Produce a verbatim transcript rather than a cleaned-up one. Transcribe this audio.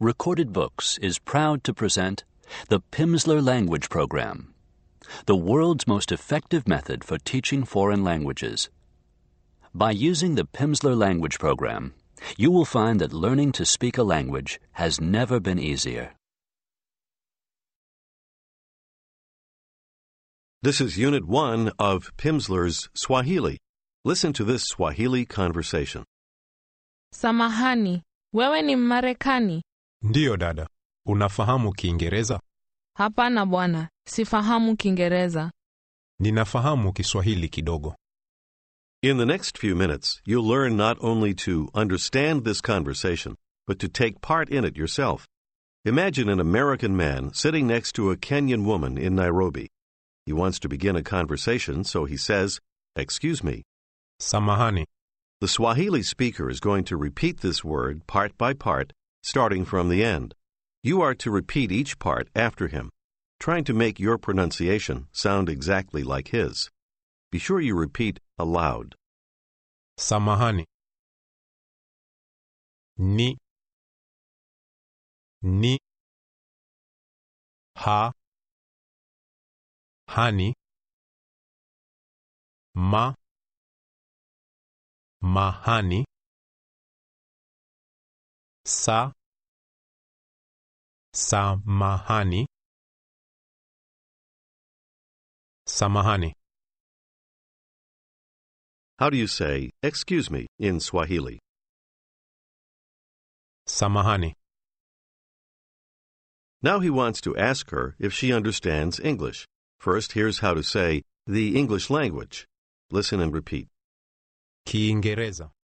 Recorded Books is proud to present the Pimsleur Language Program, the world's most effective method for teaching foreign languages. By using the Pimsleur Language Program, you will find that learning to speak a language has never been easier. This is Unit one of Pimsleur's Swahili. Listen to this Swahili conversation. Samahani, wewe ni Mmarekani? Ndiyo dada, unafahamu Kiingereza? Hapana bwana, sifahamu Kiingereza. Ninafahamu Kiswahili kidogo. In the next few minutes, you'll learn not only to understand this conversation, but to take part in it yourself. Imagine an American man sitting next to a Kenyan woman in Nairobi. He wants to begin a conversation, so he says, "Excuse me." Samahani. The Swahili speaker is going to repeat this word part by part, starting from the end. You are to repeat each part after him, trying to make your pronunciation sound exactly like his. Be sure you repeat aloud. Samahani. Ni. Ni. Ha. Hani. Ma. Mahani. Sa. Samahani. Samahani. How do you say, "Excuse me," in Swahili? Samahani. Now he wants to ask her if she understands English. First, here's how to say the English language. Listen and repeat. Kiingereza.